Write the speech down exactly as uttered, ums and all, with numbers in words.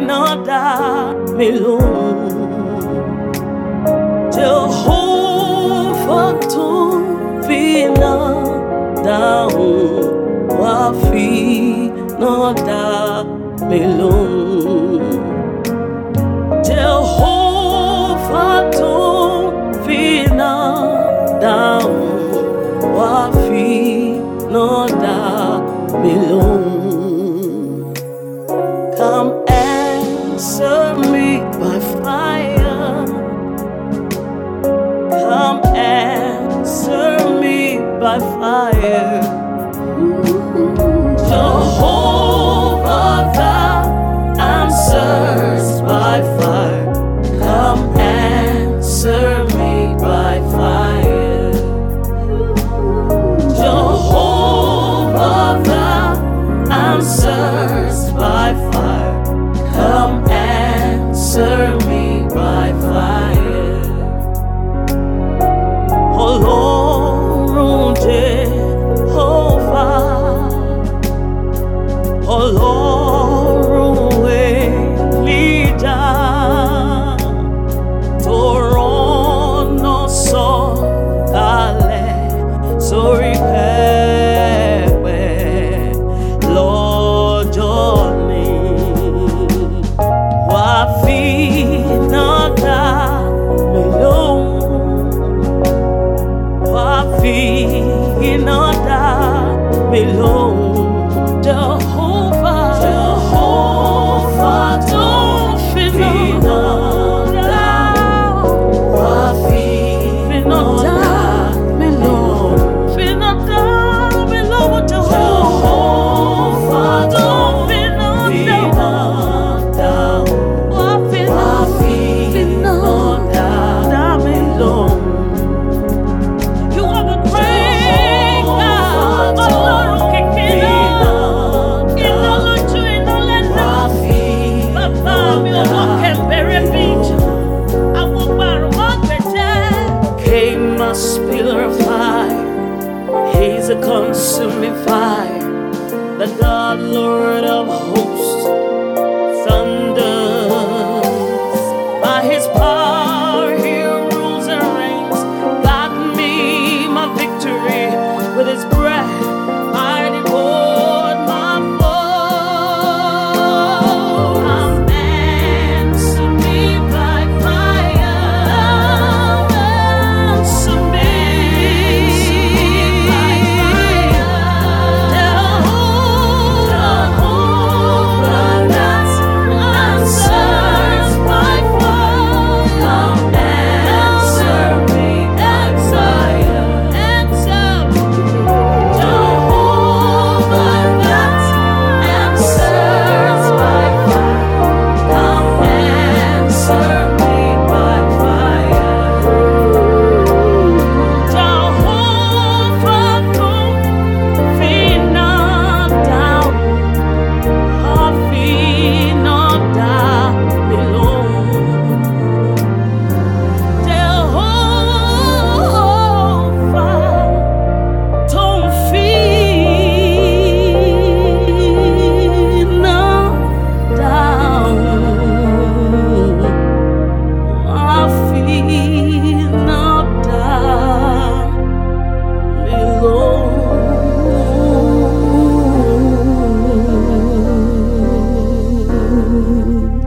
not dá mi lóhùn. Jehovah tó fi iná dáhùn, wá fi iná dá mi lóhùn. Jehovah tó fi iná dáhùn, wá fi iná dá mi lóhùn. Come answer me by fire. Come answer me by fire. Jehovah that answers by fire. Come answer me by fire. Jehovah that answers by fire. Come answer me by fire. Ọlọ́run Jehovah, Ọlọ́run Elijah, tó rọ́nà sọ̀kalẹ̀ sórí pẹpẹ lọ́jọ́ ní. Wá fi iná dá mi lóhùn. Wá fi iná dá mi lóhùn. Jehovah, Jehovah tó fi iná dá. Wá fi iná dá mi lóhùn. Fi iná dá mi lóhùn, Jehovah tó fi iná dá. Wá fi iná dá mi lóhùn. You are the great God, Ọlọ́run kékeré. Iná lójú, iná lẹ́nu. Bàbá mi ò wọ́n kẹ̀mbẹ̀rẹ̀ bíjì. Àwọn gbàrún wọ́n gbẹ̀jẹ́. Came a pillar of fire. He's a consuming fire. The God, Lord of hosts, thunders. By his power he rules and reigns. Got me my victory. With his breath I devoured my foe. Come answer me by fire. Answer me by fire. Jehovah that answers by fire. Come answer me by fire. Answer Jehovah that answers by fire. Come answer me by fire. Jehovah tó fi iná dáhùn, wá fi iná dá mi lóhùn. Jehovah tó fi iná dáhùn, wá fi iná dá mi lóhùn.